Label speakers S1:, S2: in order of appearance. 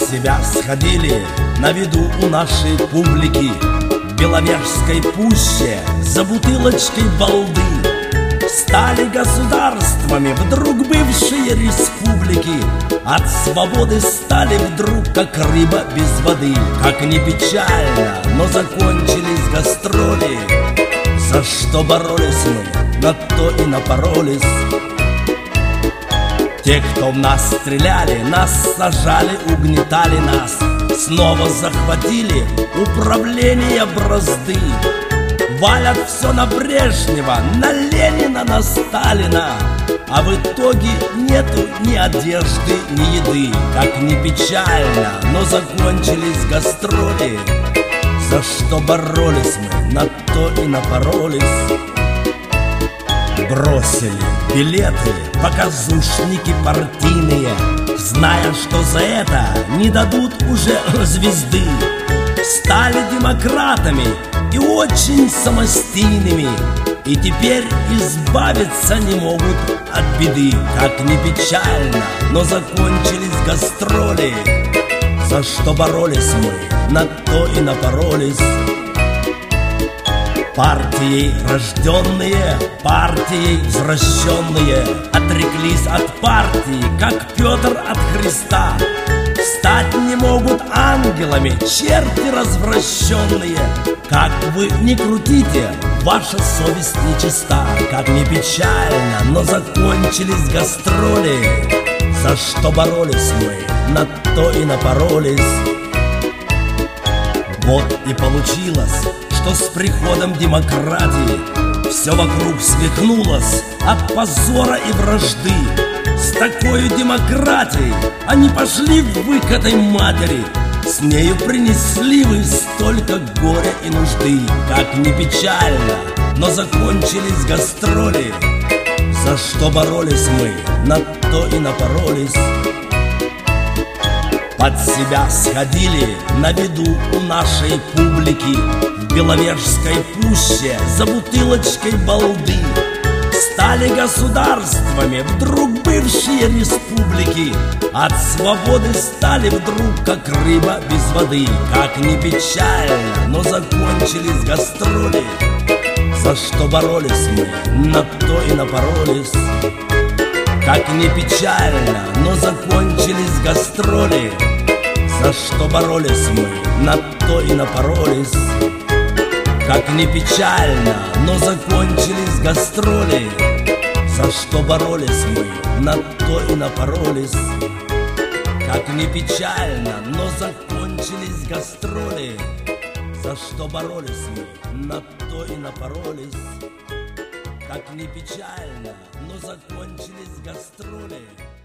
S1: себя сходили на виду у нашей публики в Беловежской пуще за бутылочкой балды. Стали государствами вдруг бывшие республики, от свободы стали вдруг как рыба без воды. Как ни печально, но закончились гастроли. За что боролись мы, на то и напоролись. Те, кто в нас стреляли, нас сажали, угнетали нас, снова захватили управление бразды. Валят все на Брежнева, на Ленина, на Сталина, а в итоге нету ни одежды, ни еды. Как ни печально, но закончились гастроли. За что боролись мы, на то и напоролись. Бросили билеты показушники партийные, зная, что за это не дадут уже звезды. Стали демократами и очень самостийными, и теперь избавиться не могут от беды. Как ни печально, но закончились гастроли. За что боролись мы, на то и напоролись. Партией рожденные, партией взращенные отреклись от партии, как Петр от Христа. Стать не могут ангелами черти развращенные. Как вы ни крутите, ваша совесть нечиста. Как ни печально, но закончились гастроли. За что боролись мы, на то и напоролись. Вот и получилось, что с приходом демократии все вокруг свихнулось от позора и вражды. С такой демократией они пошли вы к этой матери, с нею принесли вы столько горя и нужды. Как ни печально, но закончились гастроли. За что боролись мы, на то и напоролись. Под себя сходили на виду у нашей публики в Беловежской пуще за бутылочкой балды. Стали государствами вдруг бывшие республики, от свободы стали вдруг как рыба без воды. Как ни печально, но закончились гастроли. За что боролись мы, на то и напоролись. Как ни печально, но закончились гастроли. За что боролись мы, на то и напоролись. Как ни печально, но закончились гастроли. За что боролись мы, на то и напоролись. Как ни печально, но закончились гастроли. За что боролись мы, на то и напоролись. Как ни печально, но закончились гастроли.